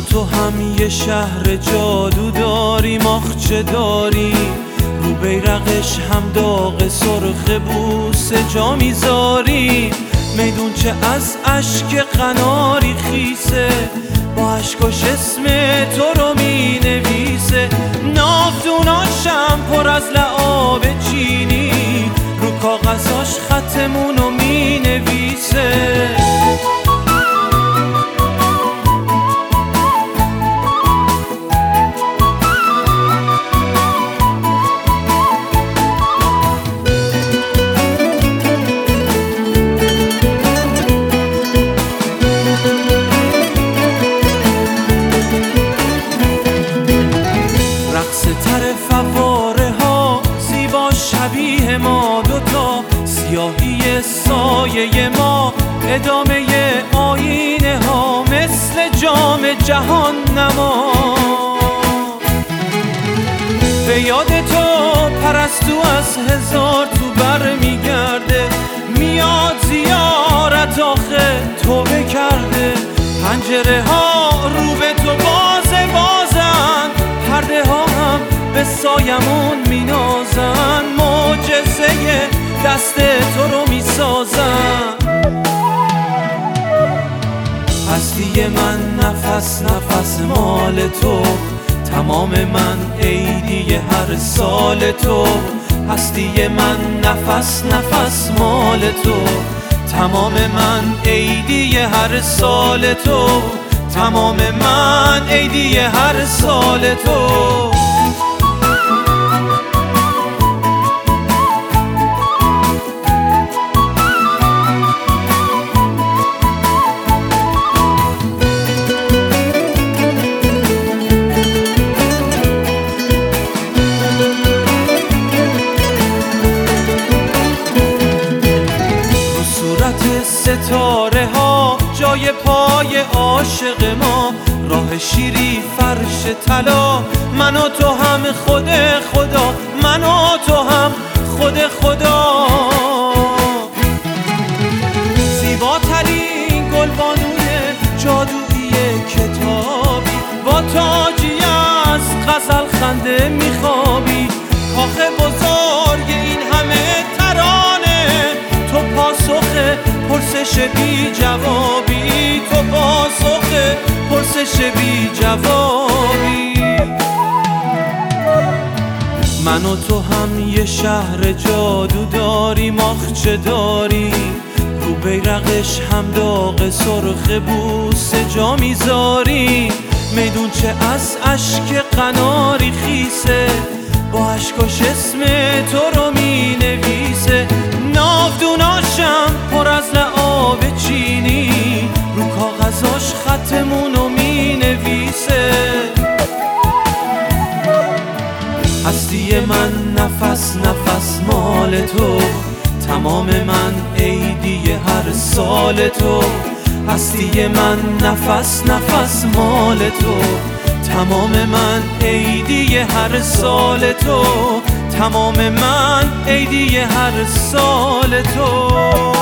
تو هم یه شهر جادو داریم، آخچه داریم رو بیرقش هم داغ سرخ بوسه جا میذاریم. میدون چه از اشک قناری خیسه، با اشکاش اسم تو رو می نویسه. ناودوناشم پر از لعاب چینی، رو کاغذاش خطمونو می نویسه. فواره ها زیبا شبیه ما دوتا، سیاهی سایه ما ادامه آینه ها، مثل جام جهان نما. به یاد تو پرستو از هزار تو بر میگرده، میاد زیارت آخه توبه کرده. پنجره ها رو به تو بازن، پرده ها هم به سایمون مینازن، معجزه دست تو رو میسازن. هستی من نفس نفس مال تو، تمام من عیدی هر سال تو. هستی من نفس نفس مال تو، تمام من عیدی هر سال تو. تمام من عیدی هر سال تو. ستاره ها جای پای عاشق ما، راه شیری فرش طلا. من و تو هم خود خدا، من و تو هم خود خدا. زیباترین گلبانوی جادویی کتابی، با تاجی از غزل خنده میخوابی. کاخ بزرگ این همه ترانه، تو پاسخ پرسش بی جوابی، تو پاسخ پرسش بی جوابی. من و تو هم یه شهر جادو داریم، آخچه داریم رو بیرقش هم داغ سرخ بوسه جا میذاریم. میدون چه از اشک قناری خیسه، با اشکاش اسم تو رو می نویسه. ناودوناشم پر از لعاب چینی، رو کاغذاش خطمونو می نویسه. هستی من نفس نفس مال تو، تمام من عیدی هر سال تو. هستی من نفس نفس مال تو، تمام من عیدی هر سال تو. تمام من عیدی هر سال تو.